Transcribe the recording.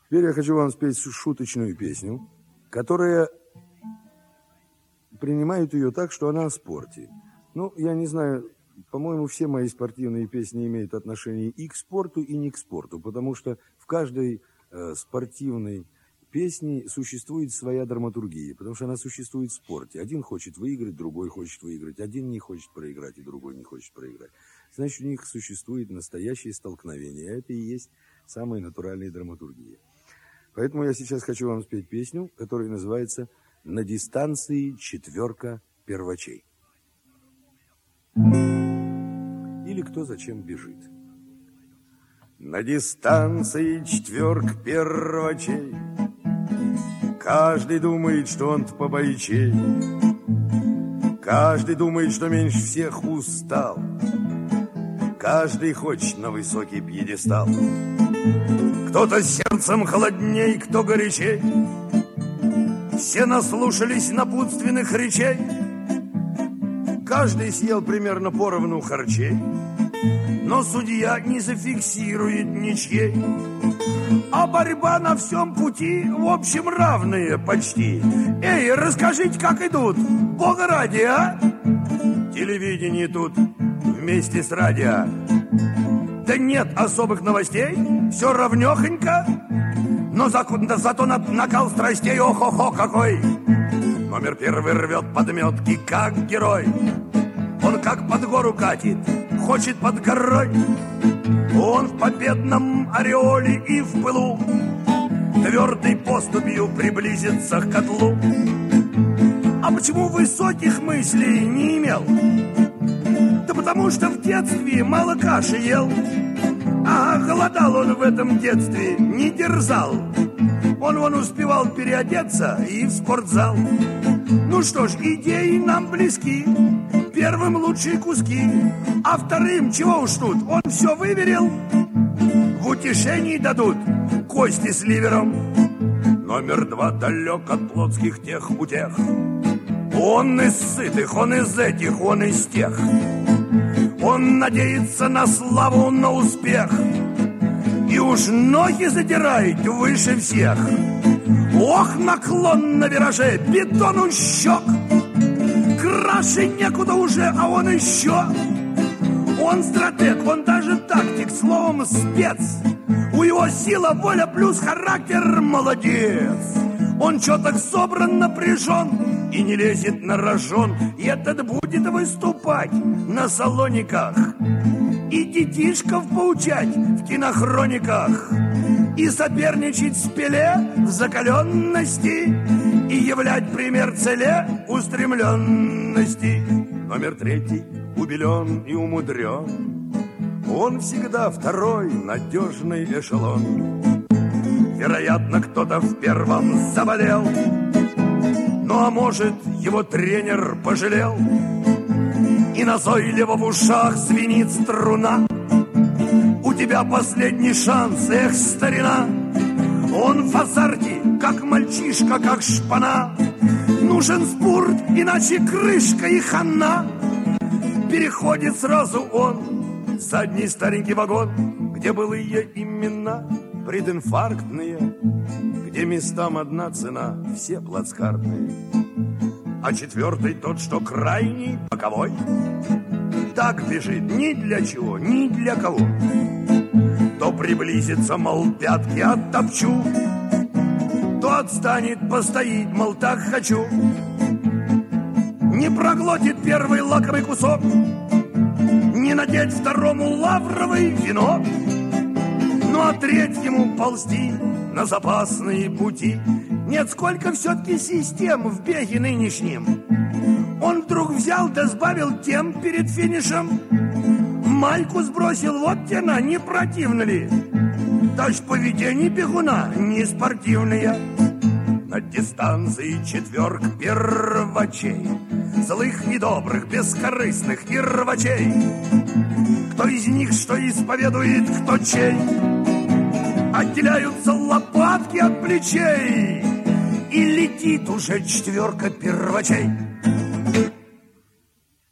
Теперь я хочу вам спеть шуточную песню, которая принимает ее так, что она о спорте. Ну, я не знаю, по-моему, все мои спортивные песни имеют отношение и к спорту, и не к спорту, потому что в каждой спортивной песне существует своя драматургия, потому что она существует в спорте. Один хочет выиграть, другой хочет выиграть, один не хочет проиграть, и другой не хочет проиграть. Значит, у них существует настоящее столкновение, а это и есть самая натуральная драматургия. Поэтому я сейчас хочу вам спеть песню, которая называется «На дистанции четверка первачей». Или «Кто зачем бежит». На дистанции четверка первачей, каждый думает, что он-то побойчей, каждый думает, что меньше всех устал, каждый хочет на высокий пьедестал. Кто-то сердцем холодней, кто горячей. Все наслушались напутственных речей. Каждый съел примерно поровну харчей, но судья не зафиксирует ничьей. А борьба на всем пути, в общем, равные почти. Эй, расскажите, как идут, бога ради, а? Телевидение тут вместе с радио. Да нет особых новостей, все равнёхонько. Но зато накал страстей, ох-охо какой. Номер первый рвет подметки, как герой. Он как под гору катит, хочет под горой. Он в победном ореоле и в пылу твердой поступью приблизится к котлу. А почему высоких мыслей не имел? Да потому что в детстве мало каши ел. А голодал он в этом детстве, не дерзал. Он успевал переодеться и в спортзал. Ну что ж, идеи нам близки. Первым лучшие куски, а вторым чего уж тут, он все выверил. В утешении дадут кости с ливером. Номер два далек от плотских тех утех. Он из сытых, он из этих, он из тех. Он надеется на славу, на успех. И уж ноги задирает выше всех. Ох, наклон на вираже, бетон у щек. Краше некуда уже, а он еще. Он стратег, он даже тактик, словом спец. У его сила, воля плюс характер, молодец. Он чёток собран, напряжен и не лезет на рожон. И этот будет выступать на салониках и детишков поучать в кинохрониках, и соперничать с Пеле в закаленности, и являть пример целе устремленности. Номер третий убелен и умудрен. Он всегда второй надежный эшелон. Вероятно, кто-то в первом заболел. Ну, а может, его тренер пожалел. И назойливо в ушах звенит струна. У тебя последний шанс, эх, старина. Он в азарте, как мальчишка, как шпана. Нужен спорт, иначе крышка и хана. Переходит сразу он в задний старенький вагон, где былые имена прединфарктные, где местам одна цена, все плацкартные. А четвертый тот, что крайний, боковой, так бежит ни для чего, ни для кого. То приблизится, мол, пятки оттопчу, то отстанет, постоит, мол, так хочу. Не проглотит первый лакомый кусок, не надеть второму лавровый венок. Ну а третьему ползти на запасные пути. Нет, сколько все-таки систем в беге нынешнем. Он вдруг взял да сбавил темп перед финишем. Майку сбросил, вот тена, не противно ли? Даже поведение бегуна не спортивное. На дистанции четверка первачей, злых и добрых, бескорыстных и рвачей. Кто из них что исповедует, кто чей. Отделяются лопатки от плечей, и летит уже четверка первачей.